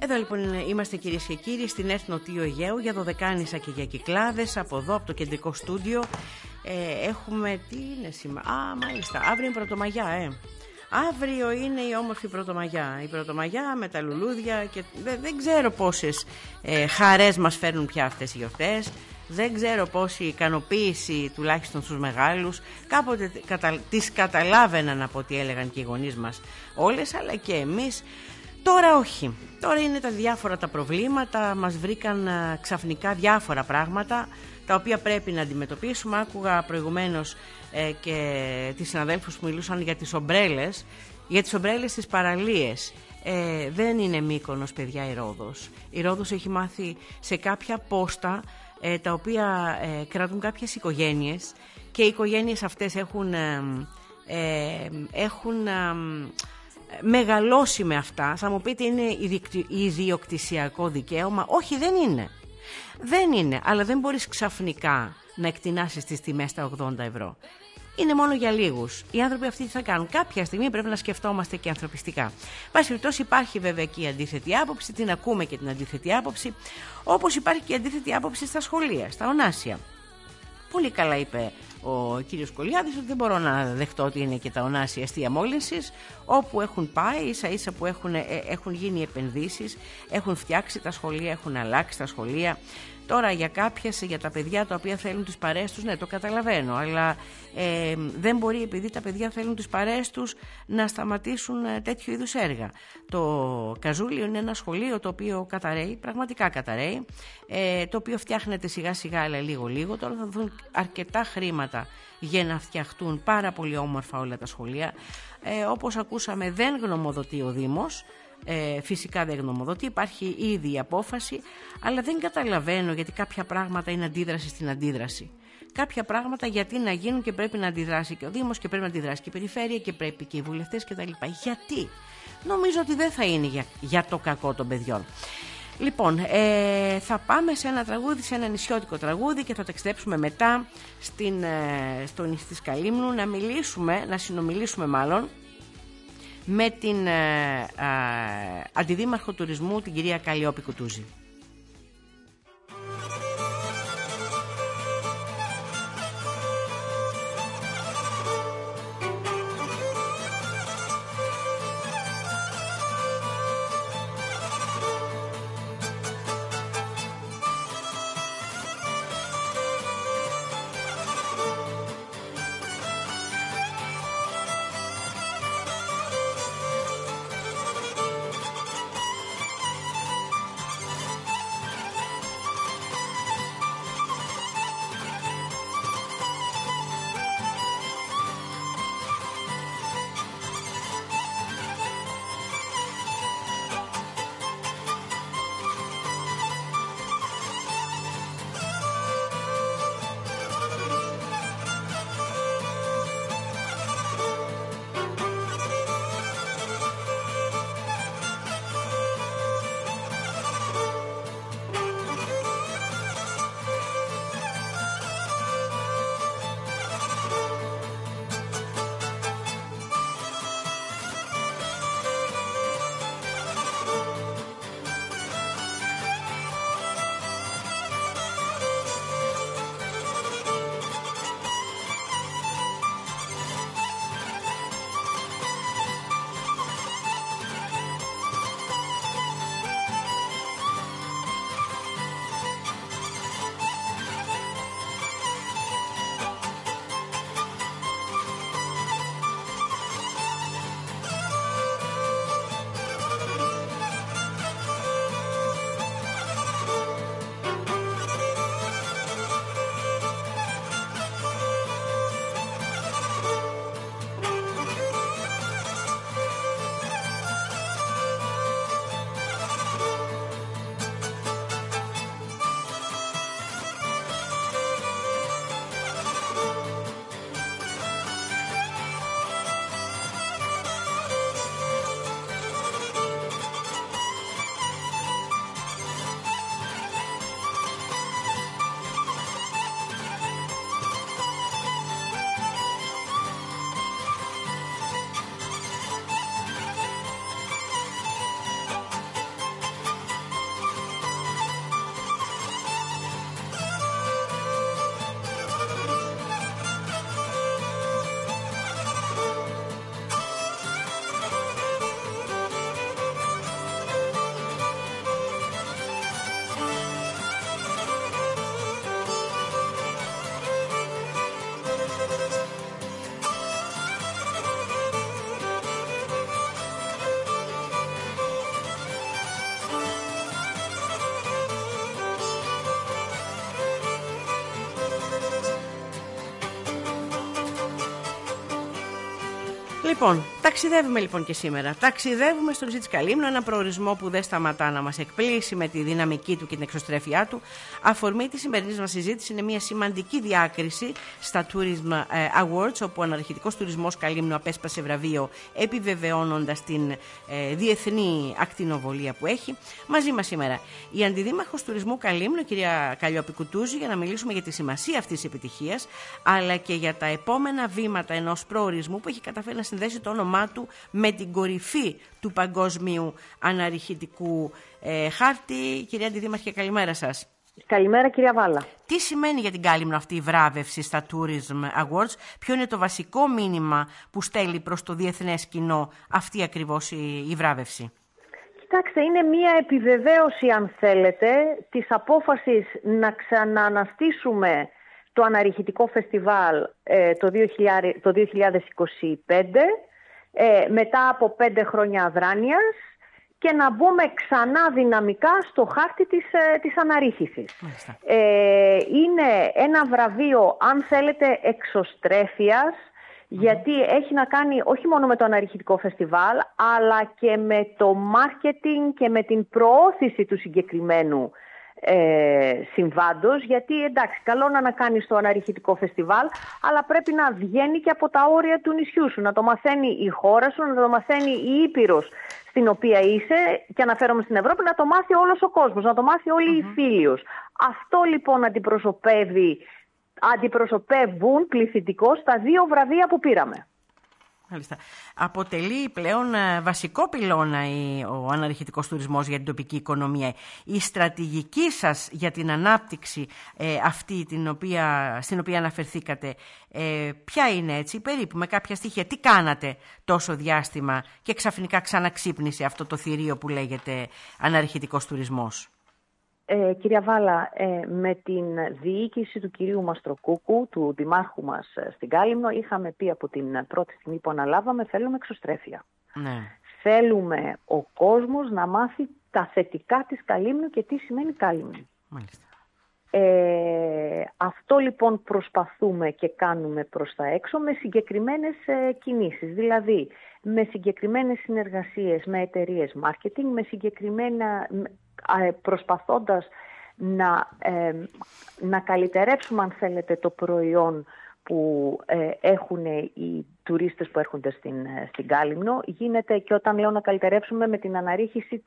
Εδώ λοιπόν είμαστε, κυρίες και κύριοι, στην ΕΡΤ Νοτίου Αιγαίου για Δωδεκάνησα και για Κυκλάδες. Από εδώ, από το κεντρικό στούντιο, έχουμε. Τι είναι σήμερα? Μάλιστα, αύριο είναι Πρωτομαγιά, Αύριο είναι η όμορφη Πρωτομαγιά. Η Πρωτομαγιά με τα λουλούδια και δεν ξέρω πόσες χαρές μας φέρνουν πια αυτές οι γιορτές. Δεν ξέρω πόση ικανοποίηση, τουλάχιστον στους μεγάλους. Κάποτε τις καταλάβαιναν από ό,τι έλεγαν και οι γονείς μας όλες, αλλά και εμείς. Τώρα όχι. Τώρα είναι τα διάφορα τα προβλήματα. Μας βρήκαν ξαφνικά διάφορα πράγματα τα οποία πρέπει να αντιμετωπίσουμε. Άκουγα προηγουμένως και τις συναδέλφους που μιλούσαν για τις ομπρέλες. Για τις ομπρέλες στις παραλίες. Δεν είναι Μύκονος, παιδιά, η Ρόδος. Η Ρόδος έχει μάθει σε κάποια πόστα τα οποία κρατούν κάποιες οικογένειες, και οι οικογένειες αυτές έχουν μεγαλώσει με αυτά. Θα μου πείτε είναι ιδιοκτησιακό δικαίωμα. Όχι, δεν είναι. Δεν είναι, αλλά δεν μπορείς ξαφνικά να εκτινάσεις τις τιμές στα 80 ευρώ. Είναι μόνο για λίγους. Οι άνθρωποι αυτοί τι θα κάνουν? Κάποια στιγμή πρέπει να σκεφτόμαστε και ανθρωπιστικά. Πάση περιπτώσει, υπάρχει βέβαια και η αντίθετη άποψη, την ακούμε και την αντίθετη άποψη, όπως υπάρχει και η αντίθετη άποψη στα σχολεία, στα ονάσια. Πολύ καλά είπε ο κύριος Κολιάδης ότι δεν μπορώ να δεχτώ ότι είναι και τα ονάσια αστεία μόλυνσης, όπου έχουν πάει ίσα ίσα που έχουν γίνει επενδύσεις, έχουν φτιάξει τα σχολεία, έχουν αλλάξει τα σχολεία. Τώρα για τα παιδιά τα οποία θέλουν τις παρέες τους, ναι, το καταλαβαίνω, αλλά δεν μπορεί, επειδή τα παιδιά θέλουν τις παρέες τους, να σταματήσουν τέτοιου είδους έργα. Το Καζούλιο είναι ένα σχολείο το οποίο καταραίει, πραγματικά καταραίει, το οποίο φτιάχνεται σιγά σιγά, αλλά λίγο. Τώρα θα δουν αρκετά χρήματα για να φτιαχτούν πάρα πολύ όμορφα όλα τα σχολεία. Όπως ακούσαμε, δεν γνωμοδοτεί ο Δήμος. Φυσικά δεν γνωμοδοτεί, υπάρχει ήδη η απόφαση, αλλά δεν καταλαβαίνω γιατί κάποια πράγματα είναι αντίδραση στην αντίδραση. Κάποια πράγματα γιατί να γίνουν και πρέπει να αντιδράσει και ο Δήμος και πρέπει να αντιδράσει και η Περιφέρεια και πρέπει και οι βουλευτές κτλ. Γιατί? Νομίζω ότι δεν θα είναι για το κακό των παιδιών. Λοιπόν, θα πάμε σε ένα τραγούδι, σε ένα νησιώτικο τραγούδι, και θα ταξιδέψουμε μετά στο νησί της Καλύμνου να συνομιλήσουμε μάλλον με την Αντιδήμαρχο Τουρισμού, την κυρία Καλλιόπη Κουτούζη. Λοιπόν, ταξιδεύουμε λοιπόν και σήμερα. Ταξιδεύουμε στο νησί της Καλύμνου, ένα προορισμό που δεν σταματά να μας εκπλήσει με τη δυναμική του και την εξωστρέφειά του. Αφορμή της σημερινής μας συζήτηση είναι μια σημαντική διάκριση στα Tourism Awards, όπου ο αναρχητικός τουρισμός Καλύμνου απέσπασε βραβείο, επιβεβαιώνοντας την διεθνή ακτινοβολία που έχει. Μαζί μας σήμερα η Αντιδήμαρχος Τουρισμού Καλύμνου, κυρία Καλλιόπη Κουτούζη, για να μιλήσουμε για τη σημασία αυτής της επιτυχίας, αλλά και για τα επόμενα βήματα ενός προορισμού που έχει καταφέρει να συνδέσει το όνομά του με την κορυφή του παγκόσμιου αναρριχητικού χάρτη. Κυρία Αντιδήμαρχε, καλημέρα σας. Καλημέρα, κυρία Βάλα. Τι σημαίνει για την Κάλυμνο αυτή η βράβευση στα Tourism Awards, ποιο είναι το βασικό μήνυμα που στέλνει προς το διεθνές κοινό αυτή ακριβώς η βράβευση? Κοιτάξτε, είναι μία επιβεβαίωση, αν θέλετε, της απόφασης να ξανααναστήσουμε το αναρριχητικό φεστιβάλ το 2025, μετά από 5 χρόνια αδράνειας, και να μπούμε ξανά δυναμικά στο χάρτη της αναρρίχησης. Είναι ένα βραβείο, αν θέλετε, εξωστρέφειας, γιατί έχει να κάνει όχι μόνο με το αναρριχητικό φεστιβάλ, αλλά και με το μάρκετινγκ και με την προώθηση του συγκεκριμένου συμβάντος, γιατί εντάξει, καλό να κάνεις το αναρριχητικό φεστιβάλ, αλλά πρέπει να βγαίνει και από τα όρια του νησιού σου, να το μαθαίνει η χώρα σου, να το μαθαίνει η Ήπειρος στην οποία είσαι, και αναφέρομαι στην Ευρώπη, να το μάθει όλος ο κόσμος, να το μάθει όλοι οι φίλοι. Αυτό λοιπόν αντιπροσωπεύουν πληθυντικώς τα 2 βραβεία που πήραμε. Μάλιστα. Αποτελεί πλέον βασικό πυλώνα ο αναρριχητικός τουρισμός για την τοπική οικονομία. Η στρατηγική σας για την ανάπτυξη αυτή στην οποία αναφερθήκατε, ποια είναι, έτσι, περίπου με κάποια στοιχεία? Τι κάνατε τόσο διάστημα και ξαφνικά ξαναξύπνησε αυτό το θηρίο που λέγεται αναρριχητικός τουρισμός? Κυρία Βάλα, με την διοίκηση του κυρίου Μαστροκούκου, του δημάρχου μας στην Κάλυμνο, είχαμε πει από την πρώτη στιγμή που αναλάβαμε, θέλουμε εξωστρέφεια. Ναι. Θέλουμε ο κόσμος να μάθει τα θετικά της Καλύμνου και τι σημαίνει Κάλυμνη. Μάλιστα. Αυτό λοιπόν προσπαθούμε και κάνουμε προς τα έξω με συγκεκριμένες κινήσεις, δηλαδή με συγκεκριμένες συνεργασίες με εταιρείες marketing, με προσπαθώντας να καλυτερεύσουμε, αν θέλετε, το προϊόν που έχουν οι τουρίστες που έρχονται στην Κάλυμνο. Γίνεται και όταν λέω να καλυτερεύσουμε με την αναρρίχηση,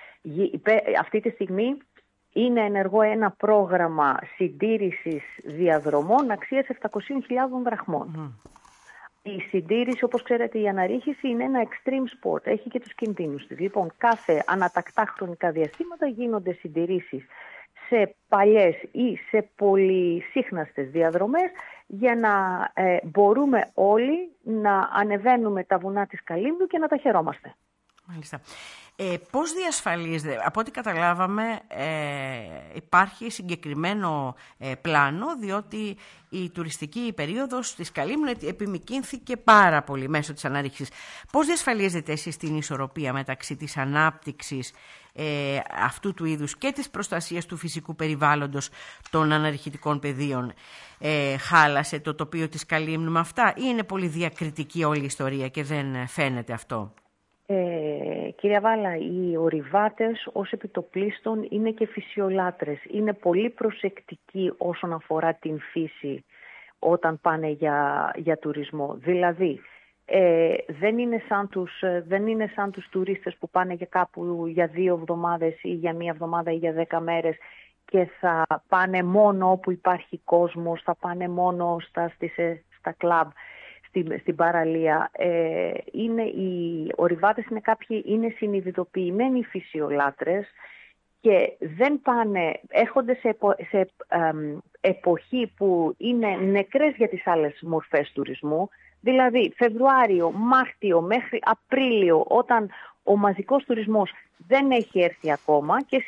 αυτή τη στιγμή είναι ενεργό ένα πρόγραμμα συντήρησης διαδρομών αξίας 700.000 δραχμών. Η συντήρηση, όπως ξέρετε, η αναρρίχηση είναι ένα extreme sport. Έχει και τους κινδύνους της. Λοιπόν, κάθε ανατακτά χρονικά διαστήματα γίνονται συντηρήσεις σε παλιές ή σε πολυσύχναστες διαδρομές, για να μπορούμε όλοι να ανεβαίνουμε τα βουνά της Καλύμνου και να τα χαιρόμαστε. Μάλιστα. Πώς διασφαλίζεται? Από ό,τι καταλάβαμε υπάρχει συγκεκριμένο πλάνο, διότι η τουριστική περίοδος της Καλύμνου επιμικρύνθηκε πάρα πολύ μέσω της αναρρίχησης. Πώς διασφαλίζετε εσείς την ισορροπία μεταξύ της ανάπτυξης αυτού του είδους και της προστασίας του φυσικού περιβάλλοντος των αναρριχητικών πεδίων? Χάλασε το τοπίο της Καλύμνου με αυτά, ή είναι πολύ διακριτική όλη η ιστορία και δεν φαίνεται αυτό? Κυρία Βάλα, οι ορειβάτες ως επιτοπλίστων είναι και φυσιολάτρες. Είναι πολύ προσεκτικοί όσον αφορά την φύση όταν πάνε για τουρισμό. Δηλαδή, δεν είναι σαν τους τουρίστες που πάνε για κάπου για 2 εβδομάδες ή για 1 εβδομάδα ή για 10 μέρες και θα πάνε μόνο όπου υπάρχει κόσμος, θα πάνε μόνο στα κλαμπ, στην παραλία. Οι ορειβάτες είναι συνειδητοποιημένοι φυσιολάτρες και δεν πάνε, έρχονται σε εποχή που είναι νεκρές για τις άλλες μορφές τουρισμού, δηλαδή Φεβρουάριο, Μάρτιο μέχρι Απρίλιο, όταν ο μαζικός τουρισμός δεν έχει έρθει ακόμα και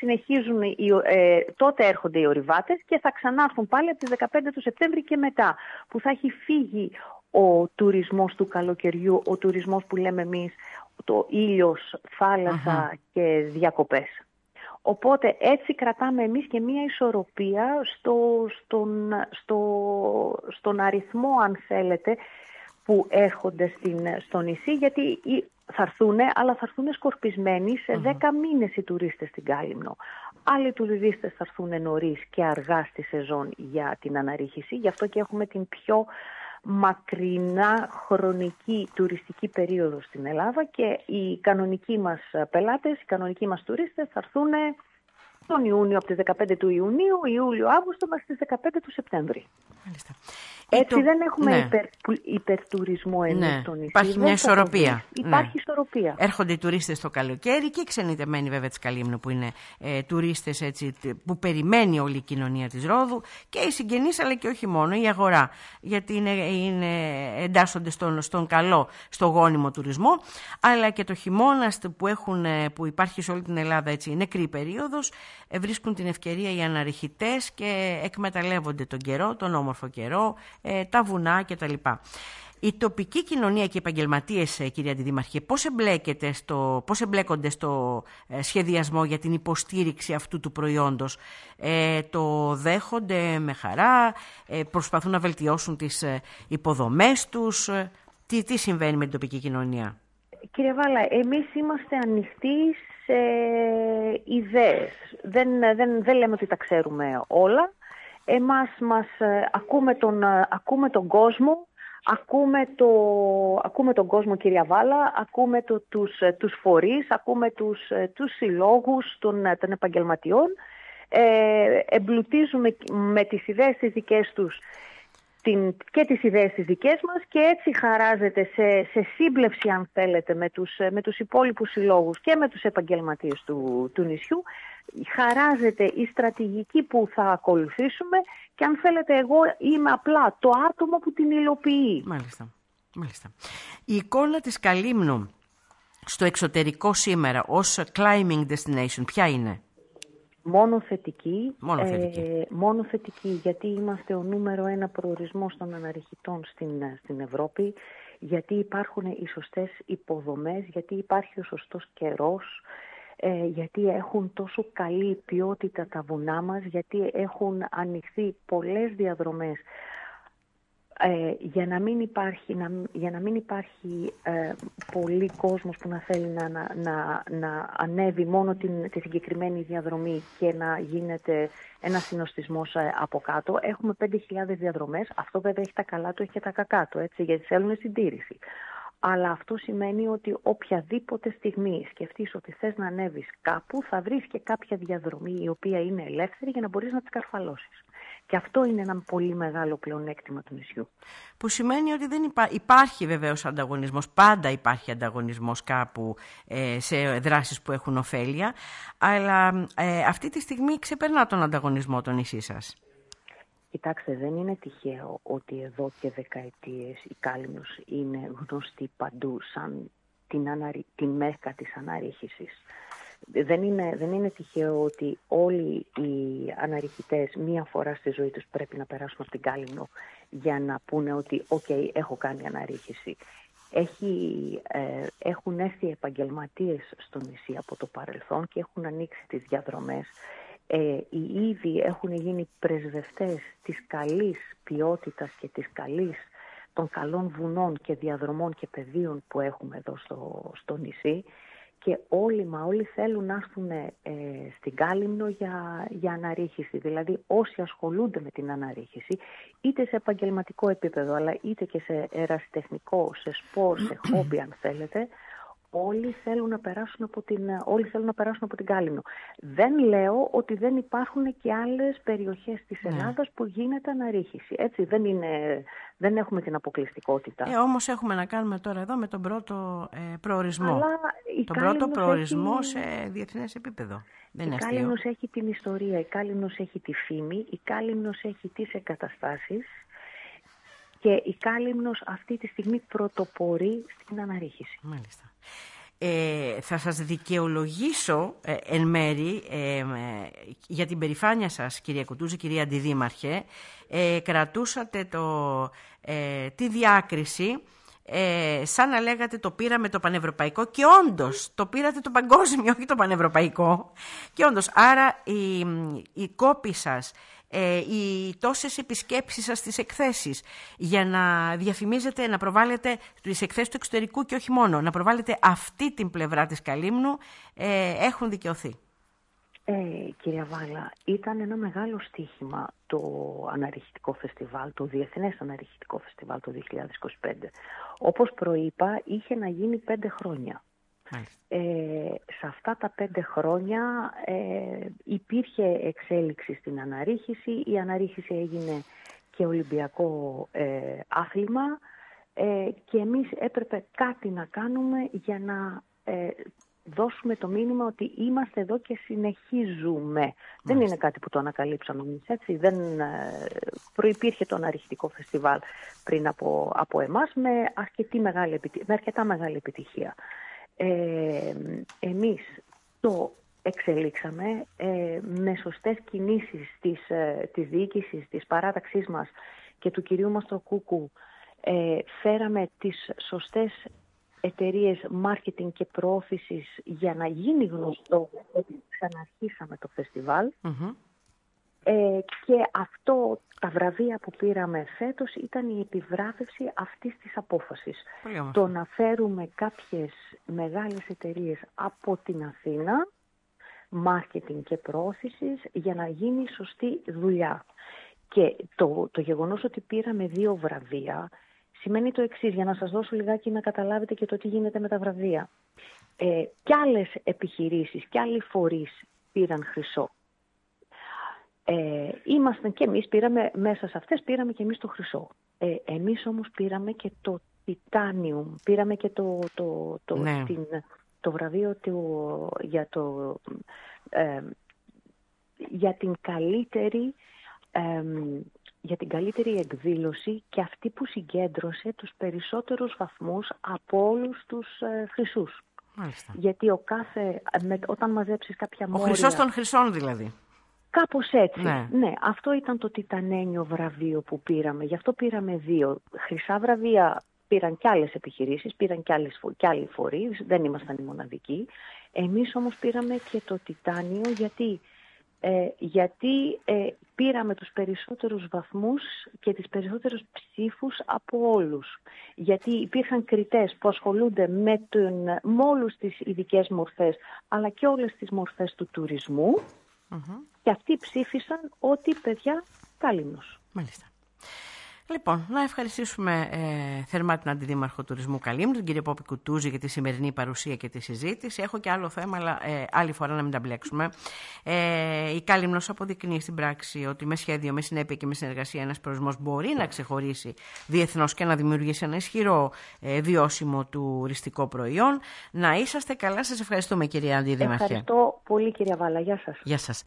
τότε έρχονται οι ορειβάτες και θα ξανάρθουν πάλι από τις 15 του Σεπτέμβρη και μετά, που θα έχει φύγει ο τουρισμός του καλοκαιριού, ο τουρισμός που λέμε εμείς, το ήλιος, θάλασσα και διακοπές. Οπότε έτσι κρατάμε εμείς και μία ισορροπία στον αριθμό, αν θέλετε, που έρχονται στο νησί, γιατί θα έρθουν, αλλά θα έρθουν σκορπισμένοι σε 10 μήνες οι τουρίστες στην Κάλυμνο. Άλλοι τουρίστες θα έρθουν νωρίς και αργά στη σεζόν για την αναρρίχηση, γι' αυτό και έχουμε την πιο μακρινά χρονική τουριστική περίοδο στην Ελλάδα και οι κανονικοί μας πελάτες, οι κανονικοί μας τουρίστες θα έρθουν τον Ιούνιο, από τις 15 του Ιουνίου, Ιούλιο-Αύγουστο μέχρι τις 15 του Σεπτέμβρη. Μάλιστα. Έτσι δεν έχουμε υπερτουρισμό εμείς στο νησί. Υπάρχει μια ισορροπία. Υπάρχει ισορροπία. Έρχονται οι τουρίστες το καλοκαίρι και οι ξενιτεμένοι βέβαια της Καλύμνου που είναι τουρίστες έτσι, που περιμένει όλη η κοινωνία της Ρόδου και οι συγγενείς αλλά και όχι μόνο, η αγορά. Γιατί εντάσσονται στον καλό, στο γόνιμο τουρισμό, αλλά και το χειμώνα που υπάρχει σε όλη την Ελλάδα έτσι, νεκρή περίοδος, βρίσκουν την ευκαιρία οι αναρριχητές και εκμεταλλεύονται τον καιρό, τον όμορφο καιρό, τα βουνά κτλ. Η τοπική κοινωνία και οι επαγγελματίες, κυρία Αντιδήμαρχε, πώς εμπλέκονται στο σχεδιασμό για την υποστήριξη αυτού του προϊόντος? Το δέχονται με χαρά, προσπαθούν να βελτιώσουν τις υποδομές τους? Τι συμβαίνει με την τοπική κοινωνία? Κύριε Βάλα, εμείς είμαστε ανοιχτοί σε ιδέες. Δεν λέμε ότι τα ξέρουμε όλα. Ακούμε τον κόσμο, ακούμε τον κόσμο, κυρία Βάλα, ακούμε τους φορείς, ακούμε τους συλλόγους των επαγγελματιών, εμπλουτίζουμε με τις ιδέες τις δικές τους και τις ιδέες τις δικές μας και έτσι χαράζεται σε σύμπλευση, αν θέλετε, με τους υπόλοιπους συλλόγους και με τους επαγγελματίες του νησιού, χαράζεται η στρατηγική που θα ακολουθήσουμε και αν θέλετε εγώ είμαι απλά το άτομο που την υλοποιεί. Μάλιστα. Η εικόνα της Καλύμνου στο εξωτερικό σήμερα ως climbing destination ποια είναι? Μόνο θετική. Μόνο θετική, γιατί είμαστε ο νούμερο 1 προορισμός των αναρριχητών στην Ευρώπη, γιατί υπάρχουν οι σωστές υποδομές, γιατί υπάρχει ο σωστός καιρός, γιατί έχουν τόσο καλή ποιότητα τα βουνά μας, γιατί έχουν ανοιχθεί πολλές διαδρομές. Για να μην υπάρχει πολύ κόσμος που να θέλει να ανέβει μόνο τη συγκεκριμένη διαδρομή και να γίνεται ένα συνοστισμός από κάτω. Έχουμε 5.000 διαδρομές. Αυτό βέβαια έχει τα καλά του, έχει και τα κακά του, έτσι, γιατί θέλουν συντήρηση. Αλλά αυτό σημαίνει ότι οποιαδήποτε στιγμή σκεφτείς ότι θες να ανέβεις κάπου, θα βρεις και κάποια διαδρομή η οποία είναι ελεύθερη για να μπορείς να την καρφαλώσεις. Και αυτό είναι ένα πολύ μεγάλο πλεονέκτημα του νησιού. Που σημαίνει ότι δεν υπάρχει βεβαίως ανταγωνισμός, πάντα υπάρχει ανταγωνισμός κάπου σε δράσεις που έχουν ωφέλεια, αλλά αυτή τη στιγμή ξεπερνά τον ανταγωνισμό το νησί σας. Κοιτάξτε, δεν είναι τυχαίο ότι εδώ και δεκαετίες η Κάλυμνος είναι γνωστή παντού σαν την μέκα της αναρρίχησης. Δεν είναι τυχαίο ότι όλοι οι αναρριχητές μία φορά στη ζωή τους πρέπει να περάσουν από την Κάλυμνο για να πούνε ότι έχω κάνει αναρρίχηση. Έχουν έρθει επαγγελματίες στο νησί από το παρελθόν και έχουν ανοίξει τις διαδρομές. Ήδη έχουν γίνει πρεσβευτές της καλής ποιότητας και των καλών βουνών και διαδρομών και πεδίων που έχουμε εδώ στο νησί και όλοι θέλουν να έρθουν στην Κάλυμνο για αναρρίχηση. Δηλαδή όσοι ασχολούνται με την αναρρίχηση είτε σε επαγγελματικό επίπεδο αλλά είτε και σε ερασιτεχνικό, σε σπορ, σε χόμπι αν θέλετε, όλοι θέλουν να περάσουν από την Κάλυμνο. Δεν λέω ότι δεν υπάρχουν και άλλες περιοχές της Ελλάδας που γίνεται αναρρίχηση. Έτσι, δεν έχουμε την αποκλειστικότητα. Όμως έχουμε να κάνουμε τώρα εδώ με τον πρώτο προορισμό. Αλλά τον πρώτο προορισμό σε διεθνές επίπεδο. Η Κάλυμνος έχει την ιστορία, η Κάλυμνος έχει τη φήμη, η Κάλυμνος έχει τις εγκαταστάσεις και η Κάλυμνος αυτή τη στιγμή πρωτοπορεί στην αναρρίχηση. Μάλιστα. Θα σας δικαιολογήσω εν μέρη για την περηφάνεια σας, κυρία Κουτούζη, κυρία Αντιδήμαρχε. Κρατούσατε τη διάκριση σαν να λέγατε το πήραμε το πανευρωπαϊκό και όντως το πήρατε το παγκόσμιο, όχι το πανευρωπαϊκό. Και όντως, άρα η κόπη σας οι τόσες επισκέψεις σας στις εκθέσεις, για να διαφημίζετε, να προβάλλετε τις εκθέσεις του εξωτερικού και όχι μόνο, να προβάλλετε αυτή την πλευρά της Καλύμνου, έχουν δικαιωθεί. Κυρία Βάλα, ήταν ένα μεγάλο στοίχημα το αναρριχητικό φεστιβάλ, το Διεθνές Αναρριχητικό Φεστιβάλ το 2025. Όπως προείπα, είχε να γίνει 5 χρόνια. Σε αυτά τα 5 χρόνια υπήρχε εξέλιξη στην αναρρίχηση. Η αναρρίχηση έγινε και ολυμπιακό άθλημα και εμείς έπρεπε κάτι να κάνουμε για να δώσουμε το μήνυμα ότι είμαστε εδώ και συνεχίζουμε. Δεν είναι κάτι που το ανακαλύψαμε εμείς, έτσι. Δεν προϋπήρχε το αναρριχητικό φεστιβάλ πριν από εμάς με αρκετά μεγάλη επιτυχία. Εμείς το εξελίξαμε με σωστές κινήσεις της διοίκησης, της παράταξής μας και του κυρίου Μαστροκούκου. Φέραμε τις σωστές εταιρείες marketing και προώθησης για να γίνει γνωστό ότι ξαναρχίσαμε το φεστιβάλ. Και αυτό, τα βραβεία που πήραμε φέτος ήταν η επιβράβευση αυτής της απόφασης. Το να φέρουμε κάποιες μεγάλες εταιρείες από την Αθήνα, marketing και προώθησης, για να γίνει σωστή δουλειά. Και το γεγονός ότι πήραμε 2 βραβεία σημαίνει το εξής, για να σας δώσω λιγάκι να καταλάβετε και το τι γίνεται με τα βραβεία. Κι άλλες επιχειρήσεις, κι άλλοι φορείς πήραν χρυσό. Ήμασταν και εμείς, πήραμε μέσα σε αυτές, πήραμε και εμείς το χρυσό. Εμείς όμως πήραμε και το Titanium, πήραμε και το βραβείο για την καλύτερη εκδήλωση και αυτή που συγκέντρωσε τους περισσότερους βαθμούς από όλους τους χρυσούς. Μάλιστα. Γιατί όταν μαζέψεις κάποια μόρια... Ο χρυσός των χρυσών δηλαδή. Κάπως έτσι. Ναι, αυτό ήταν το τιτανένιο βραβείο που πήραμε. Γι' αυτό πήραμε 2. Χρυσά βραβεία πήραν κι άλλες επιχειρήσεις, πήραν κι άλλοι φορείς, δεν ήμασταν οι μοναδικοί. Εμείς όμως πήραμε και το τιτάνιο γιατί πήραμε τους περισσότερους βαθμούς και τις περισσότερες ψήφους από όλους. Γιατί υπήρχαν κριτές που ασχολούνται με όλες τις ειδικές μορφές, αλλά και όλες τις μορφές του τουρισμού. Και αυτοί ψήφισαν ότι παιδιά Καλύμνος. Μάλιστα. Λοιπόν, να ευχαριστήσουμε θερμά την Αντιδήμαρχο Τουρισμού Καλύμνου, την κυρία Πόπη Κουτούζη, για τη σημερινή παρουσία και τη συζήτηση. Έχω και άλλο θέμα, αλλά άλλη φορά να μην τα μπλέξουμε. Η Καλύμνος αποδεικνύει στην πράξη ότι με σχέδιο, με συνέπεια και με συνεργασία ένας προορισμός μπορεί να ξεχωρίσει διεθνώς και να δημιουργήσει ένα ισχυρό βιώσιμο τουριστικό προϊόν. Να είσαστε καλά. Σας ευχαριστούμε, κυρία Αντιδήμαρχε. Ευχαριστώ πολύ, κυρία Βάλα. Γεια σας. Γεια σας.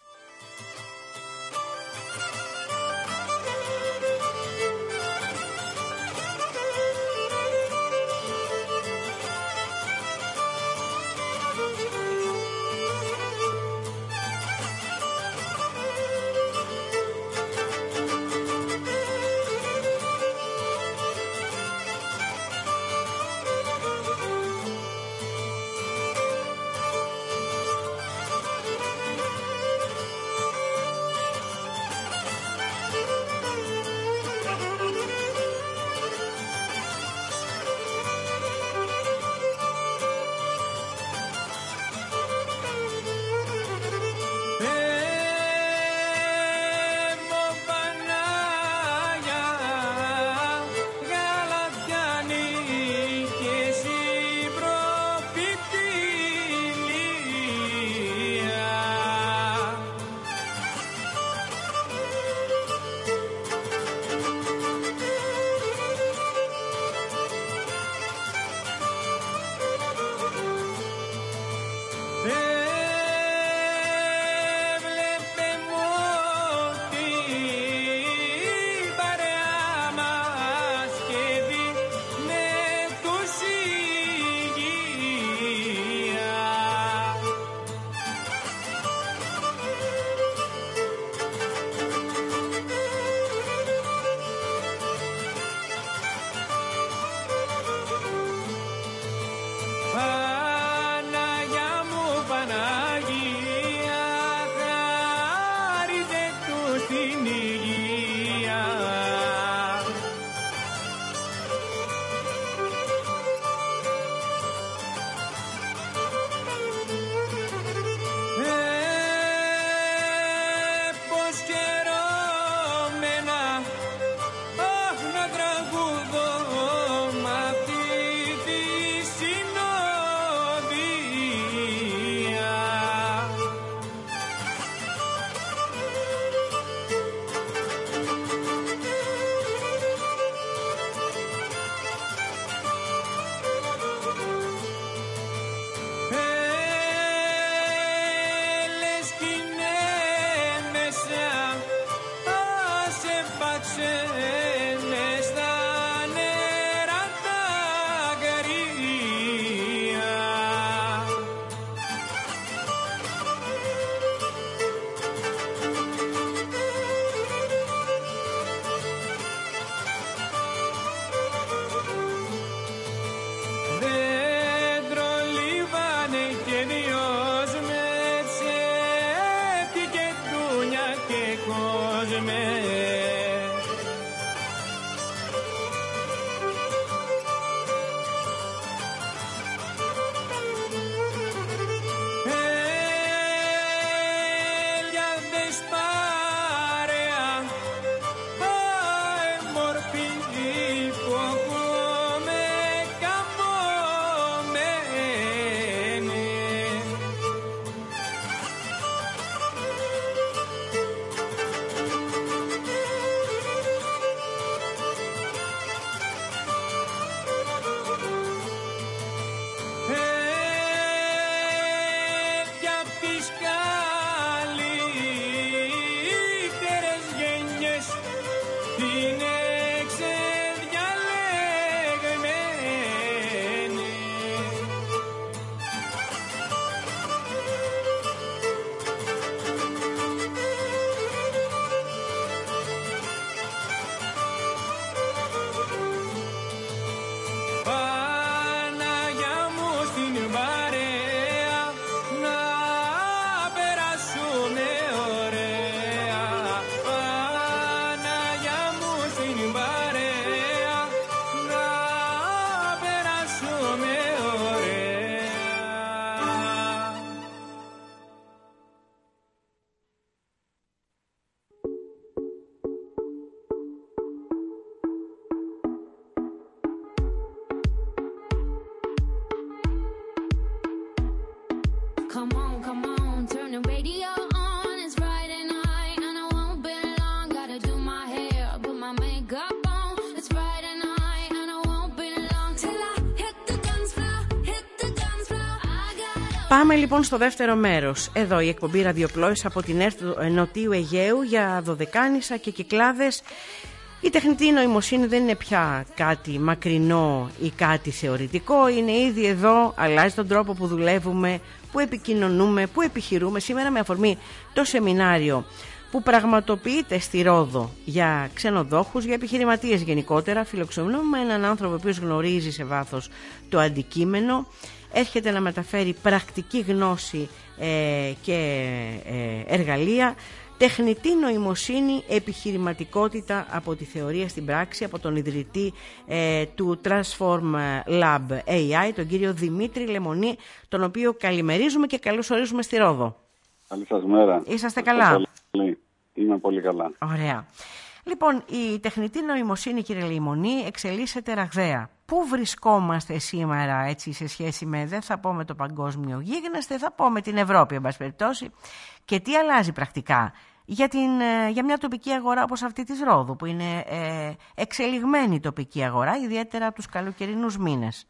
Come on, turn the radio on. It's Friday night and I won't be long. Gotta do my hair, put my makeup on. It's Friday night and I won't be long till I hit the dance floor, hit the dance floor. I got. Πάμε λοιπόν στο δεύτερο μέρος. Εδώ η εκπομπή Ραδιοπλόης από την ΕΡΤ Νοτίου Αιγαίου για Δωδεκάνησα και Κυκλάδες. Η τεχνητή νοημοσύνη δεν είναι πια κάτι μακρινό ή κάτι θεωρητικό. Είναι ήδη εδώ, αλλάζει τον τρόπο που δουλεύουμε, που επικοινωνούμε, που επιχειρούμε. Σήμερα με αφορμή το σεμινάριο που πραγματοποιείται στη Ρόδο για ξενοδόχους, για επιχειρηματίες γενικότερα, φιλοξενούμε έναν άνθρωπο ο οποίος γνωρίζει σε βάθος το αντικείμενο, έρχεται να μεταφέρει πρακτική γνώση και εργαλεία, τεχνητή νοημοσύνη, επιχειρηματικότητα από τη θεωρία στην πράξη, από τον ιδρυτή του Transform Lab AI, τον κύριο Δημήτρη Λεμονή, τον οποίο καλημερίζουμε και καλωσορίζουμε στη Ρόδο. Καλή σας μέρα. Είσαστε καλά? Είμαι πολύ καλά. Ωραία. Λοιπόν, η τεχνητή νοημοσύνη, κύριε Λεμονή, εξελίσσεται ραγδαία. Πού βρισκόμαστε σήμερα, έτσι, σε σχέση με, δεν θα πω με το παγκόσμιο γίγνεσθε, θα πω με την Ευρώπη, εν πάση περιπτώσει, και τι αλλάζει πρακτικά για μια τοπική αγορά όπως αυτή της Ρόδου, που είναι εξελιγμένη τοπική αγορά, ιδιαίτερα τους καλοκαιρινούς μήνες?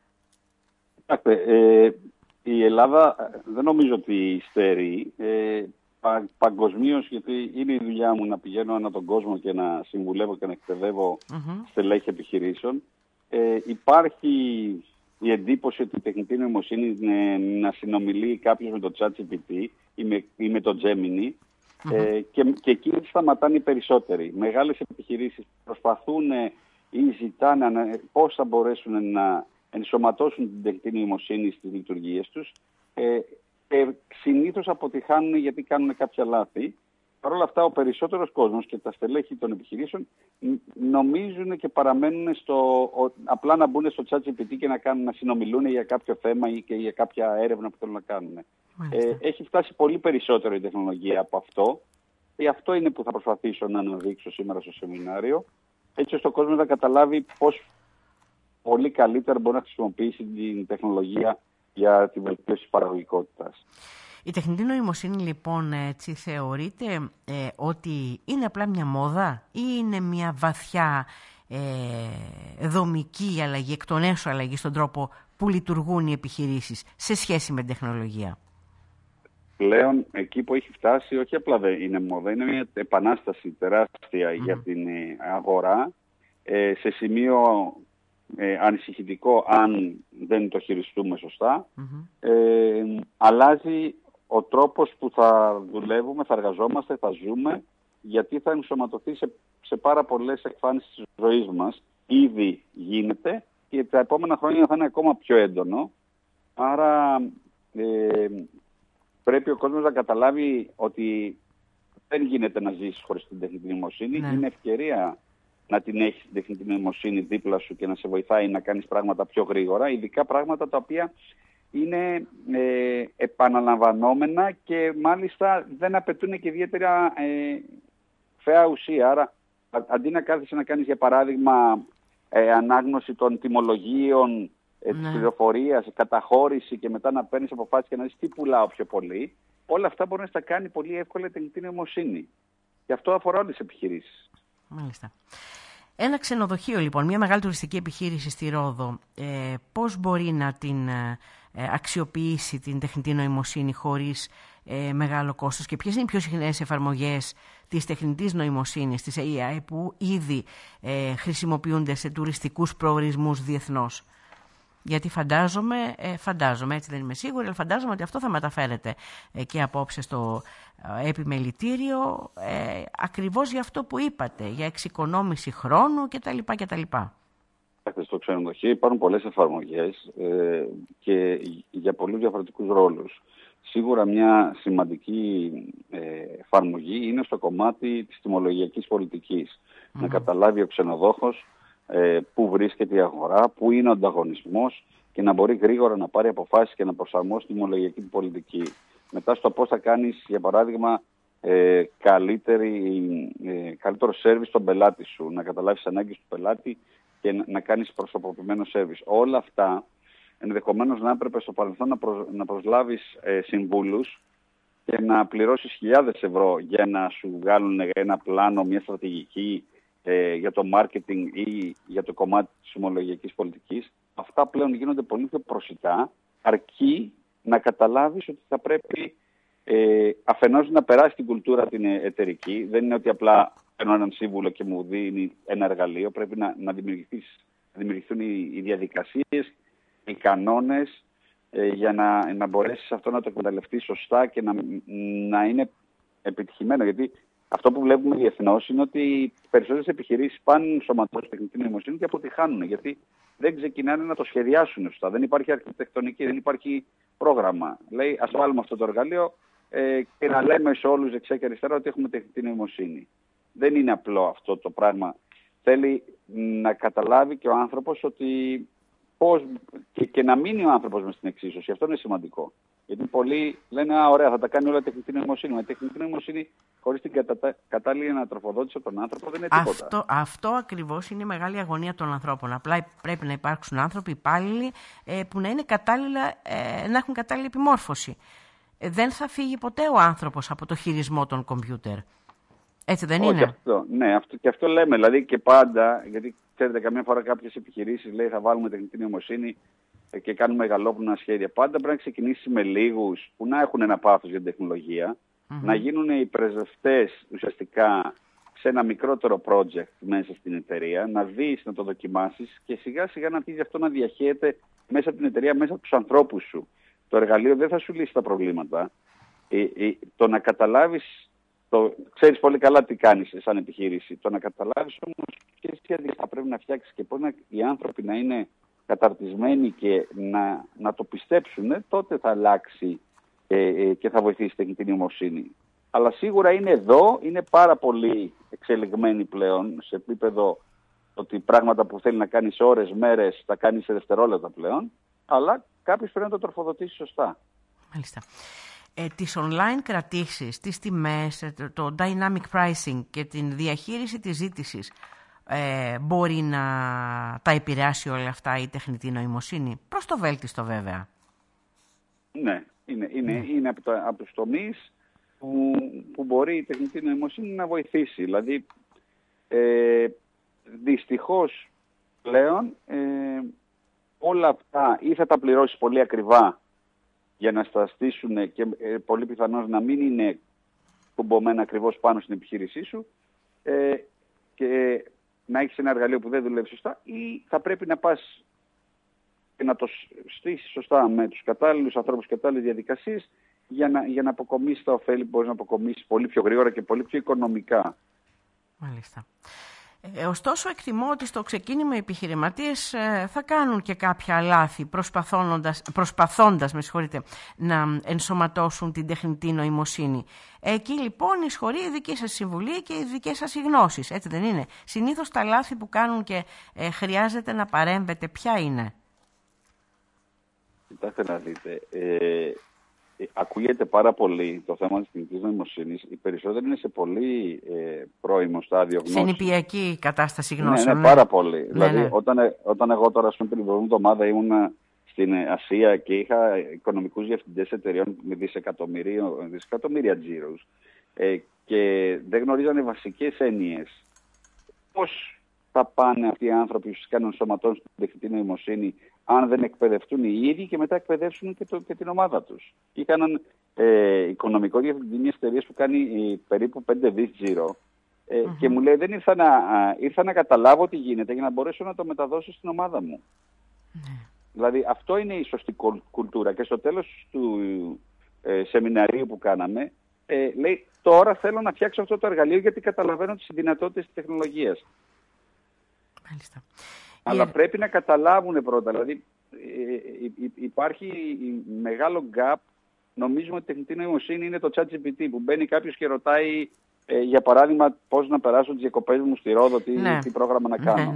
Η Ελλάδα δεν νομίζω ότι υστερεί. Παγκοσμίως, γιατί είναι η δουλειά μου να πηγαίνω ανά τον κόσμο και να συμβουλεύω και να εκπαιδεύω στελέχη επιχειρήσεων. Υπάρχει η εντύπωση ότι η τεχνητή νοημοσύνη είναι να συνομιλεί κάποιος με το ChatGPT ή με το Gemini και εκεί σταματάνε οι περισσότεροι. Μεγάλες επιχειρήσεις προσπαθούν ή ζητάνε πώς θα μπορέσουν να ενσωματώσουν την τεχνητή νοημοσύνη στις λειτουργίες τους και συνήθως αποτυχάνουν γιατί κάνουν κάποια λάθη. Παρ' όλα αυτά, ο περισσότερος κόσμος και τα στελέχη των επιχειρήσεων νομίζουν και παραμένουν απλά να μπουν στο ChatGPT και να συνομιλούν για κάποιο θέμα ή και για κάποια έρευνα που θέλουν να κάνουν. Έχει φτάσει πολύ περισσότερο η τεχνολογία από αυτό και αυτό είναι που θα προσπαθήσω να αναδείξω σήμερα στο σεμινάριο, έτσι ώστε ο κόσμος να καταλάβει πώς πολύ καλύτερα μπορεί να χρησιμοποιήσει την τεχνολογία για την βελτίωση της παραγωγικότητας. Η τεχνητή νοημοσύνη λοιπόν έτσι θεωρείται ότι είναι απλά μια μόδα ή είναι μια βαθιά δομική αλλαγή, εκ των έσω αλλαγή στον τρόπο που λειτουργούν οι επιχειρήσεις σε σχέση με την τεχνολογία? Πλέον εκεί που έχει φτάσει όχι απλά δεν είναι μόδα, είναι μια επανάσταση τεράστια για την αγορά, σε σημείο ανησυχητικό αν δεν το χειριστούμε σωστά. Αλλάζει ο τρόπος που θα δουλεύουμε, θα εργαζόμαστε, θα ζούμε, γιατί θα ενσωματωθεί σε πάρα πολλές εκφάνσεις της ζωής μας. Ήδη γίνεται και τα επόμενα χρόνια θα είναι ακόμα πιο έντονο. Άρα πρέπει ο κόσμος να καταλάβει ότι δεν γίνεται να ζήσεις χωρίς την τεχνητή νοημοσύνη. Είναι ευκαιρία να την έχεις την τεχνητή νοημοσύνη δίπλα σου και να σε βοηθάει να κάνεις πράγματα πιο γρήγορα, ειδικά πράγματα τα οποία είναι επαναλαμβανόμενα και μάλιστα δεν απαιτούν και ιδιαίτερα φαιά ουσία. Άρα αντί να κάθεσαι να κάνεις για παράδειγμα ανάγνωση των τιμολογίων, της πληροφορίας, καταχώρηση και μετά να παίρνεις αποφάσεις και να δεις τι πουλάω πιο πολύ, όλα αυτά μπορεί να τα κάνει πολύ εύκολα η τεχνητή νοημοσύνη. Και αυτό αφορά όλες τις επιχειρήσεις. Μάλιστα. Ένα ξενοδοχείο λοιπόν, μια μεγάλη τουριστική επιχείρηση στη Ρόδο, πώς μπορεί να την αξιοποιήσει την τεχνητή νοημοσύνη χωρίς μεγάλο κόστος και ποιες είναι οι πιο συχνές εφαρμογές της τεχνητής νοημοσύνης, της AI, που ήδη χρησιμοποιούνται σε τουριστικούς προορισμούς διεθνώς? Γιατί φαντάζομαι, έτσι δεν είμαι σίγουρη, αλλά φαντάζομαι ότι αυτό θα μεταφέρεται και απόψε στο επιμελητήριο, ακριβώς για αυτό που είπατε, για εξοικονόμηση χρόνου κτλ. Στο ξενοδοχείο υπάρχουν πολλές εφαρμογές και για πολλούς διαφορετικούς ρόλους. Σίγουρα μια σημαντική εφαρμογή είναι στο κομμάτι της τιμολογιακής πολιτικής. Να καταλάβει ο ξενοδόχος πού βρίσκεται η αγορά, πού είναι ο ανταγωνισμός και να μπορεί γρήγορα να πάρει αποφάσεις και να προσαρμόσει τη τιμολογιακή πολιτική. Μετά στο πώς θα κάνεις, για παράδειγμα, καλύτερο σέρβις στον πελάτη σου, να καταλάβεις τις ανάγκες του πελάτη και να κάνεις προσωποποιημένο σέρβις. Όλα αυτά ενδεχομένως να έπρεπε στο παρελθόν να προσλάβεις συμβούλους και να πληρώσεις χιλιάδες ευρώ για να σου βγάλουν ένα πλάνο, μια στρατηγική για το marketing ή για το κομμάτι της ομολογιακής πολιτικής. Αυτά πλέον γίνονται πολύ πιο προσιτά, αρκεί να καταλάβεις ότι θα πρέπει αφενός να περάσει την κουλτούρα την εταιρική. Δεν είναι ότι απλά παίρνω έναν σύμβουλο και μου δίνει ένα εργαλείο. Πρέπει να δημιουργηθούν οι διαδικασίες, οι κανόνες, για να μπορέσεις αυτό να το εκμεταλλευτείς σωστά και να είναι επιτυχημένο. Γιατί αυτό που βλέπουμε διεθνώς είναι ότι οι περισσότερες επιχειρήσεις πάνε ενσωματώσουν τεχνητή νοημοσύνη και αποτυχάνουν. Γιατί δεν ξεκινάνε να το σχεδιάσουν σωστά. Δεν υπάρχει αρχιτεκτονική, δεν υπάρχει πρόγραμμα. Λέει, ας βάλουμε αυτό το εργαλείο και να λέμε σε όλους δεξιά και αριστερά ότι έχουμε τεχνητή νοημοσύνη. Δεν είναι απλό αυτό το πράγμα. Θέλει να καταλάβει και ο άνθρωπος ότι και να μείνει ο άνθρωπος μες στην εξίσωση. Αυτό είναι σημαντικό. Γιατί πολλοί λένε, ωραία, θα τα κάνει όλα τεχνητή νοημοσύνη. Με τεχνητή νοημοσύνη, χωρίς την κατάλληλη ανατροφοδότηση από τον άνθρωπο, δεν είναι τίποτα. Αυτό ακριβώς είναι η μεγάλη αγωνία των ανθρώπων. Απλά πρέπει να υπάρξουν άνθρωποι υπάλληλοι που να είναι να έχουν κατάλληλη επιμόρφωση. Δεν θα φύγει ποτέ ο άνθρωπος από το χειρισμό των κομπιούτερ. Έτσι δεν είναι? Αυτό, ναι, και αυτό λέμε. Δηλαδή και πάντα, γιατί ξέρετε, καμιά φορά κάποιες επιχειρήσεις λέει θα βάλουμε τεχνητή νοημοσύνη και κάνουμε μεγαλόπνοα σχέδια. Πάντα πρέπει να ξεκινήσει με λίγους που να έχουν ένα πάθος για την τεχνολογία, να γίνουν οι πρεσβευτές ουσιαστικά σε ένα μικρότερο project μέσα στην εταιρεία, να δεις, να το δοκιμάσεις και σιγά σιγά να αρχίσει αυτό να διαχέεται μέσα από την εταιρεία, μέσα από τους ανθρώπους σου. Το εργαλείο δεν θα σου λύσει τα προβλήματα. Το να καταλάβεις, ξέρεις πολύ καλά τι κάνεις σαν επιχείρηση. Το να καταλάβεις όμως ποιες διαδικασίες θα πρέπει να φτιάξεις και πώς οι άνθρωποι να είναι καταρτισμένοι και να το πιστέψουν, τότε θα αλλάξει και θα βοηθήσει τεχνητή νοημοσύνη. Αλλά σίγουρα είναι εδώ, είναι πάρα πολύ εξελιγμένη πλέον σε επίπεδο ότι πράγματα που θέλει να κάνει σε ώρες, μέρες, θα κάνει σε δευτερόλεπτα πλέον, αλλά κάποιος πρέπει να το τροφοδοτήσει σωστά. Μάλιστα. Τις online κρατήσεις, τις τιμές, το dynamic pricing και την διαχείριση της ζήτησης, μπορεί να τα επηρεάσει όλα αυτά η τεχνητή νοημοσύνη? Προς το βέλτιστο βέβαια. Ναι, είναι από τους τομείς που μπορεί η τεχνητή νοημοσύνη να βοηθήσει. Δηλαδή, δυστυχώς πλέον όλα αυτά ή θα τα πληρώσεις πολύ ακριβά για να στα στήσουν και πολύ πιθανώς να μην είναι κουμπωμένα ακριβώς πάνω στην επιχείρησή σου και να έχεις ένα εργαλείο που δεν δουλεύει σωστά, ή θα πρέπει να πας και να το στήσεις σωστά με τους κατάλληλους ανθρώπους και κατάλληλες διαδικασίες για να αποκομίσεις τα ωφέλη που μπορείς να αποκομίσεις πολύ πιο γρήγορα και πολύ πιο οικονομικά. Μάλιστα. Ωστόσο, εκτιμώ ότι στο ξεκίνημα οι επιχειρηματίες θα κάνουν και κάποια λάθη προσπαθώντας να ενσωματώσουν την τεχνητή νοημοσύνη. Εκεί λοιπόν εισχωρεί η δική σας συμβουλή και οι δικές σας γνώσεις, έτσι δεν είναι? Συνήθως τα λάθη που κάνουν και χρειάζεται να παρέμβετε, ποια είναι? Κοιτάξτε να δείτε, ακούγεται πάρα πολύ το θέμα της τεχνητής νοημοσύνης. Οι περισσότεροι είναι σε πολύ πρώιμο στάδιο γνώσης. Σε νηπιακή κατάσταση γνώσεων. Ναι, πάρα πολύ. Ναι, δηλαδή, όταν εγώ τώρα την προηγούμενη εβδομάδα ήμουν στην Ασία και είχα οικονομικούς διευθυντές εταιρεών με δισεκατομμύρια τζίρους και δεν γνωρίζανε βασικές έννοιες. Πώς θα πάνε αυτοί οι άνθρωποι που κάνουν ενσωματώνουν στην τεχνητή νοημοσύνη αν δεν εκπαιδευτούν οι ίδιοι και μετά εκπαιδεύσουν και την ομάδα τους? Είχα έναν οικονομικό διευθυντή μιας εταιρείας που κάνει περίπου 5 δις τζίρο και μου λέει, δεν ήρθα να καταλάβω τι γίνεται για να μπορέσω να το μεταδώσω στην ομάδα μου. Δηλαδή αυτό είναι η σωστή κουλτούρα. Και στο τέλος του σεμιναρίου που κάναμε, λέει, τώρα θέλω να φτιάξω αυτό το εργαλείο γιατί καταλαβαίνω τις δυνατότητες της τεχνολογίας. Μάλιστα. Αλλά πρέπει να καταλάβουν πρώτα. Δηλαδή υπάρχει μεγάλο gap. Νομίζουμε ότι η τεχνητή νοημοσύνη είναι το ChatGPT που μπαίνει κάποιος και ρωτάει, για παράδειγμα, πώς να περάσω τις διακοπές μου στη Ρόδο, τι πρόγραμμα να κάνω. Ναι.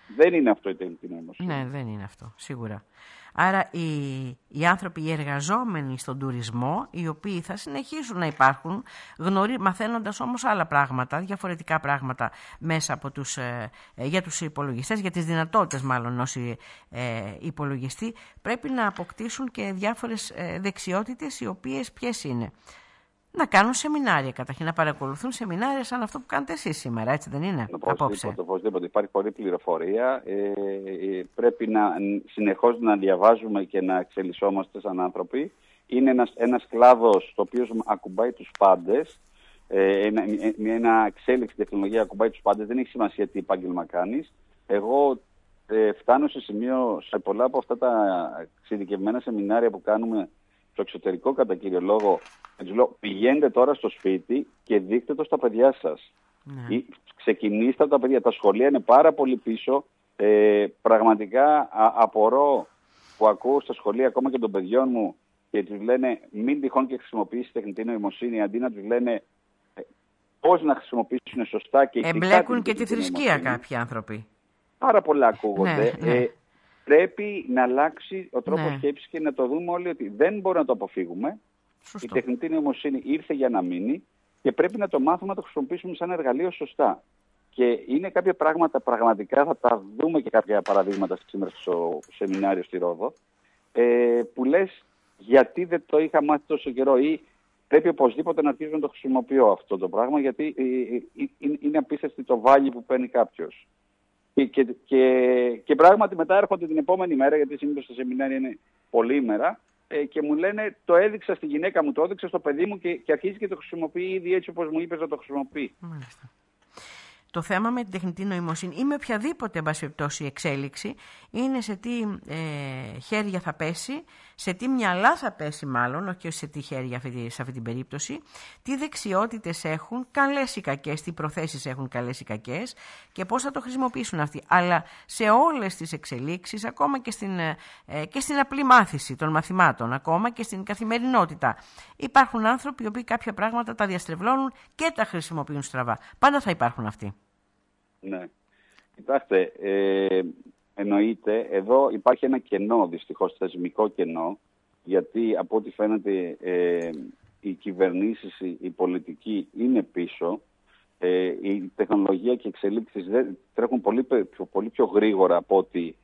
Δεν είναι αυτό η τεχνητή νοημοσύνη. Ναι, δεν είναι αυτό, σίγουρα. Άρα οι άνθρωποι, οι εργαζόμενοι στον τουρισμό, οι οποίοι θα συνεχίσουν να υπάρχουν, μαθαίνοντας όμως άλλα πράγματα, διαφορετικά πράγματα μέσα από για τους υπολογιστές, για τις δυνατότητες μάλλον ενός υπολογιστή, πρέπει να αποκτήσουν και διάφορες δεξιότητες, οι οποίες ποιες είναι? Να κάνουν σεμινάρια καταρχήν, να παρακολουθούν σεμινάρια σαν αυτό που κάνετε εσείς σήμερα, έτσι δεν είναι? Οπωσδήποτε. Υπάρχει πολλή πληροφορία. Πρέπει συνεχώς να διαβάζουμε και να εξελισσόμαστε σαν άνθρωποι. Είναι ένας κλάδος το οποίος ακουμπάει τους πάντες. Μια εξέλιξη τεχνολογία ακουμπάει τους πάντες. Δεν έχει σημασία τι επάγγελμα κάνεις. Εγώ φτάνω σε σημείο, σε πολλά από αυτά τα εξειδικευμένα σεμινάρια που κάνουμε στο εξωτερικό, κατά κύριο λόγο, πηγαίνετε τώρα στο σπίτι και δείχτε το στα παιδιά σας. Ναι. Ξεκινήστε από τα παιδιά. Τα σχολεία είναι πάρα πολύ πίσω. Πραγματικά απορώ που ακούω στα σχολεία ακόμα και των παιδιών μου και τους λένε μην τυχόν και χρησιμοποιήσει τεχνητή νοημοσύνη, αντί να τους λένε πώς να χρησιμοποιήσουν σωστά και εμπλέκουν και τη θρησκεία κάποιοι άνθρωποι. Πάρα πολλά ακούγονται. Ναι. Πρέπει να αλλάξει ο τρόπος σκέψης και να το δούμε όλοι ότι δεν μπορούμε να το αποφύγουμε. Σωστό. Η τεχνητή νοημοσύνη ήρθε για να μείνει και πρέπει να το μάθουμε να το χρησιμοποιήσουμε σαν εργαλείο σωστά. Και είναι κάποια πράγματα πραγματικά, θα τα δούμε και κάποια παραδείγματα σήμερα στο σεμινάριο στη Ρόδο, που λες γιατί δεν το είχα μάθει τόσο καιρό ή πρέπει οπωσδήποτε να αρχίσω να το χρησιμοποιώ αυτό το πράγμα, γιατί είναι απίστευτη το βάλει που παίρνει κάποιος. Και πράγματι μετά έρχονται την επόμενη μέρα, γιατί συνήθως τα σεμινάρια είναι πολύμερα, και μου λένε το έδειξα στη γυναίκα μου, το έδειξα στο παιδί μου και αρχίζει και το χρησιμοποιεί ήδη έτσι όπως μου είπες να το χρησιμοποιεί. Μάλιστα. Το θέμα με την τεχνητή νοημοσύνη ή με οποιαδήποτε εμπασχεπτώσει εξέλιξη είναι σε τι χέρια θα πέσει, σε τι μυαλά θα πέσει μάλλον, όχι σε τι χέρια σε αυτή την περίπτωση, τι δεξιότητες έχουν, καλές ή κακές, τι προθέσεις έχουν καλές ή κακές και πώς θα το χρησιμοποιήσουν αυτοί. Αλλά σε όλες τις εξελίξεις, ακόμα και στην απλή μάθηση των μαθημάτων, ακόμα και στην καθημερινότητα, υπάρχουν άνθρωποι οι οποίοι κάποια πράγματα τα διαστρεβλώνουν και τα χρησιμοποιούν στραβά. Πάντα θα υπάρχουν αυτοί. Ναι. Κοιτάξτε, εννοείται, εδώ υπάρχει ένα κενό, δυστυχώς θεσμικό κενό, γιατί από ό,τι φαίνεται οι κυβερνήσεις, οι πολιτικοί είναι πίσω, η τεχνολογία και οι εξελίξεις τρέχουν πολύ πιο γρήγορα από ό,τι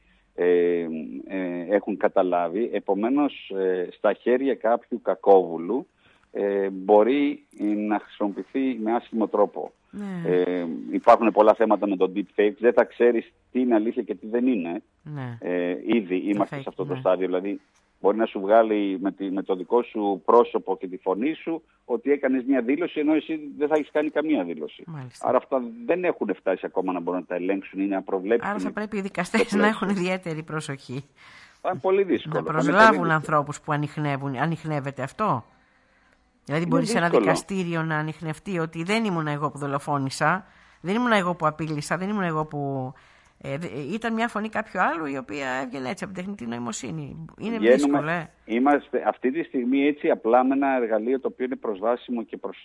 έχουν καταλάβει. Επομένως, στα χέρια κάποιου κακόβουλου μπορεί να χρησιμοποιηθεί με άσχημο τρόπο. Υπάρχουν πολλά θέματα με το deepfake. Δεν θα ξέρεις τι είναι αλήθεια και τι δεν είναι. Ήδη είμαστε σε αυτό το στάδιο. Δηλαδή, μπορεί να σου βγάλει με το δικό σου πρόσωπο και τη φωνή σου ότι έκανες μια δήλωση, ενώ εσύ δεν θα έχεις κάνει καμία δήλωση. Μάλιστα. Άρα αυτά δεν έχουν φτάσει ακόμα να μπορούν να τα ελέγξουν ή να προβλέψουν. Άρα θα πρέπει οι δικαστές να έχουν ιδιαίτερη προσοχή. Είναι πολύ δύσκολο. Να προσλάβουν ανθρώπους που ανιχνεύεται αυτό. Δηλαδή μπορεί σε ένα δικαστήριο να ανιχνευτεί ότι δεν ήμουν εγώ που δολοφόνησα, δεν ήμουν εγώ που απείλησα, δεν ήμουν εγώ που... ήταν μια φωνή κάποιου άλλου η οποία έβγαινε έτσι από την τεχνητή νοημοσύνη. Είναι δύσκολο. Είμαστε αυτή τη στιγμή έτσι απλά με ένα εργαλείο το οποίο είναι προσβάσιμο και προς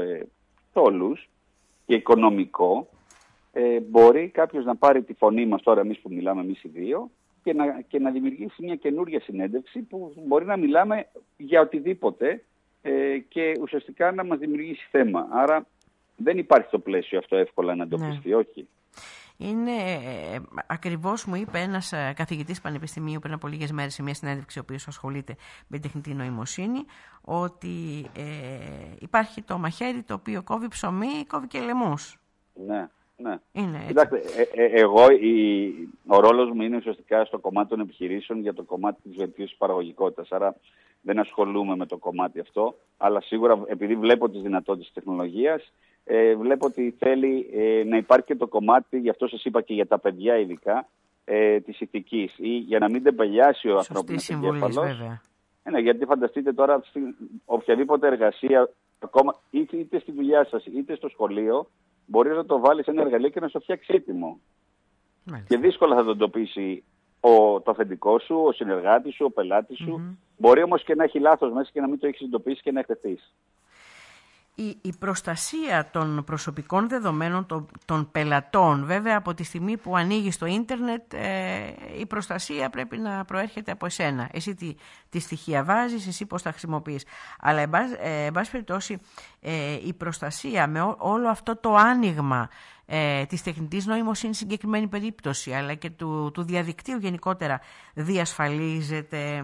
όλους και οικονομικό. Μπορεί κάποιος να πάρει τη φωνή μας τώρα, εμείς που μιλάμε εμείς οι δύο, και να δημιουργήσει μια καινούργια συνέντευξη που μπορεί να μιλάμε για οτιδήποτε και ουσιαστικά να μας δημιουργήσει θέμα. Άρα δεν υπάρχει στο πλαίσιο αυτό εύκολα να εντοπιστεί, όχι. Είναι ακριβώς, μου είπε ένας καθηγητής πανεπιστημίου πριν από λίγες μέρες σε μια συνέντευξη ο οποίος ασχολείται με την τεχνητή νοημοσύνη, ότι υπάρχει το μαχαίρι το οποίο κόβει ψωμί, κόβει και λαιμούς. Ναι. Είναι Κοιτάξτε, εγώ ο ρόλος μου είναι ουσιαστικά στο κομμάτι των επιχειρήσεων για το κομμάτι της βελτίωσης παραγωγικότητας. Άρα δεν ασχολούμαι με το κομμάτι αυτό, αλλά σίγουρα επειδή βλέπω τις δυνατότητες της τεχνολογίας, βλέπω ότι θέλει να υπάρχει και το κομμάτι, γι' αυτό σας είπα και για τα παιδιά ειδικά, της ηθικής ή για να μην τεμπελιάσει ο ανθρώπινος εγκέφαλος. Γιατί φανταστείτε τώρα οποιαδήποτε εργασία, ακόμα, είτε στη δουλειά σας είτε στο σχολείο, μπορείς να το βάλεις σε ένα εργαλείο και να στο φτιάξει έτοιμο. Και δύσκολα θα το εντοπίσει το αφεντικό σου, ο συνεργάτης σου, ο πελάτης σου. Μπορεί όμως και να έχει λάθος μέσα και να μην το έχεις εντοπίσει και να εκτεθείς. η προστασία των προσωπικών δεδομένων των πελατών, βέβαια από τη στιγμή που ανοίγεις το ίντερνετ, η προστασία πρέπει να προέρχεται από εσένα. Εσύ τι στοιχεία βάζεις, εσύ πώς τα χρησιμοποιείς. Αλλά εν πάση περιπτώσει η προστασία με όλο αυτό το άνοιγμα της τεχνητής νοημοσύνης στην συγκεκριμένη περίπτωση, αλλά και του διαδικτύου γενικότερα, διασφαλίζεται?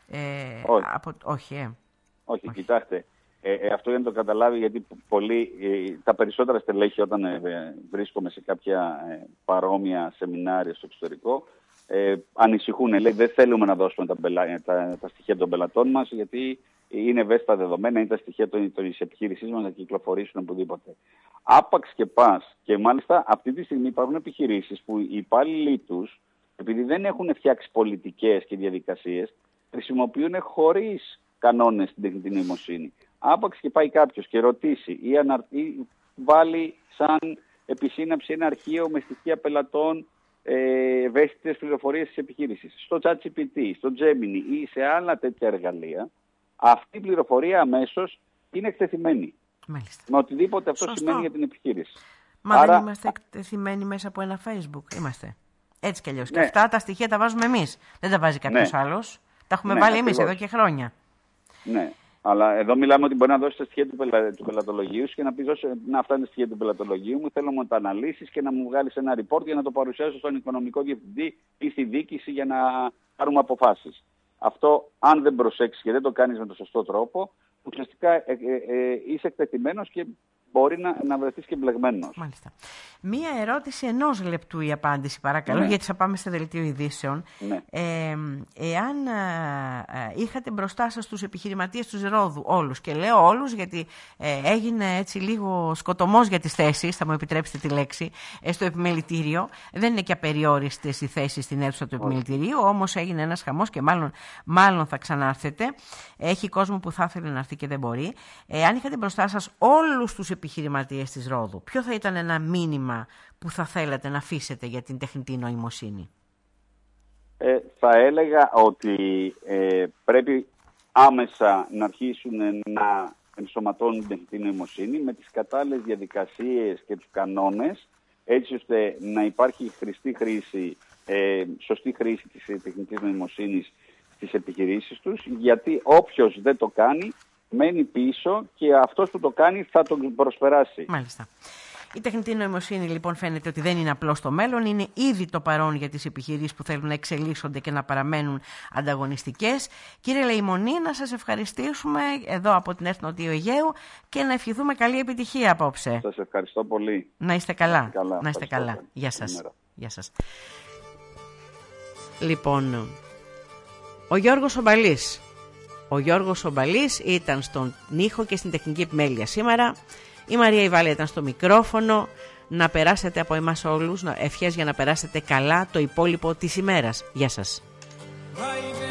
Όχι. Όχι, κοιτάξτε. Αυτό για να το καταλάβει, γιατί τα περισσότερα στελέχη όταν βρίσκομαι σε κάποια παρόμοια σεμινάρια στο εξωτερικό ανησυχούν. Λέει, δεν θέλουμε να δώσουμε τα στοιχεία των πελατών μας, γιατί είναι ευαίσθητα δεδομένα, είναι τα στοιχεία της επιχείρησής μας να κυκλοφορήσουν οπουδήποτε. Άπαξ και πας, και μάλιστα αυτή τη στιγμή υπάρχουν επιχειρήσεις που οι υπάλληλοι τους, επειδή δεν έχουν φτιάξει πολιτικές και διαδικασίες, χρησιμοποιούν χωρίς κανόνες την τεχνητή νοημοσύνη. Άπαξ και πάει κάποιος και ρωτήσει ή βάλει σαν επισύναψη ένα αρχείο με στοιχεία πελατών, ευαίσθητες πληροφορίες της επιχείρησης, στο ChatGPT, στο Gemini ή σε άλλα τέτοια εργαλεία, αυτή η πληροφορία αμέσως είναι εκτεθειμένη. Μάλιστα. Με οτιδήποτε αυτό σημαίνει για την επιχείρηση. Μα άρα, δεν είμαστε εκτεθειμένοι μέσα από ένα Facebook? Είμαστε. Έτσι κι αλλιώς. Ναι. Και αυτά τα στοιχεία τα βάζουμε εμείς. Δεν τα βάζει κάποιος άλλος. Τα έχουμε βάλει εμείς εδώ και χρόνια. Ναι. Αλλά εδώ μιλάμε ότι μπορεί να δώσει τα στοιχεία του πελατολογίου και να πει: να, αυτά είναι τα στοιχεία του πελατολογίου μου, θέλω να τα αναλύσεις και να μου βγάλεις ένα report για να το παρουσιάσω στον οικονομικό διευθυντή ή στη διοίκηση για να πάρουμε αποφάσεις. Αυτό, αν δεν προσέξεις και δεν το κάνεις με τον σωστό τρόπο, ουσιαστικά είσαι εκτεθειμένος και μπορεί να βρεθείς και μπλεγμένος. Μάλιστα. Μία ερώτηση 1 λεπτού η απάντηση, παρακαλώ, γιατί θα πάμε στο δελτίο ειδήσεων. Ναι. Εάν είχατε μπροστά σας τους επιχειρηματίες του Ρόδου, όλους, και λέω όλους γιατί έγινε έτσι λίγο σκοτωμός για τις θέσεις, θα μου επιτρέψετε τη λέξη, στο επιμελητήριο. Δεν είναι και απεριόριστες οι θέσεις στην αίθουσα του επιμελητηρίου, όμως έγινε ένας χαμός και μάλλον θα ξανάρθετε. Έχει κόσμο που θα ήθελε να έρθει και δεν μπορεί. Αν είχατε μπροστά σας όλους τους επιχειρηματίες της Ρόδου, ποιο θα ήταν ένα μήνυμα που θα θέλατε να αφήσετε για την τεχνητή νοημοσύνη? Θα έλεγα ότι πρέπει άμεσα να αρχίσουν να ενσωματώνουν την τεχνητή νοημοσύνη με τις κατάλληλες διαδικασίες και τους κανόνες, έτσι ώστε να υπάρχει σωστή χρήση της τεχνητής νοημοσύνης στις επιχειρήσεις τους, γιατί όποιος δεν το κάνει μένει πίσω και αυτός που το κάνει θα τον προσπεράσει. Μάλιστα. Η τεχνητή νοημοσύνη λοιπόν φαίνεται ότι δεν είναι απλώς το μέλλον, είναι ήδη το παρόν για τις επιχειρήσεις που θέλουν να εξελίσσονται και να παραμένουν ανταγωνιστικές. Κύριε Λεϊμονή, να σας ευχαριστήσουμε εδώ από την ΕΡΤ Νοτιού Αιγαίου και να ευχηθούμε καλή επιτυχία απόψε. Σας ευχαριστώ πολύ. Να είστε καλά. Να είστε καλά. Γεια σας. Γεια σας. Λοιπόν, ο Γιώργος Ομπαλής. Ο Γιώργος Ομπαλής ήταν στον ήχο και στην τεχνική επιμέλεια σήμερα. Η Μαρία Ιβάλια ήταν στο μικρόφωνο. Να περάσετε από εμάς όλους ευχές για να περάσετε καλά το υπόλοιπο της ημέρας. Γεια σας.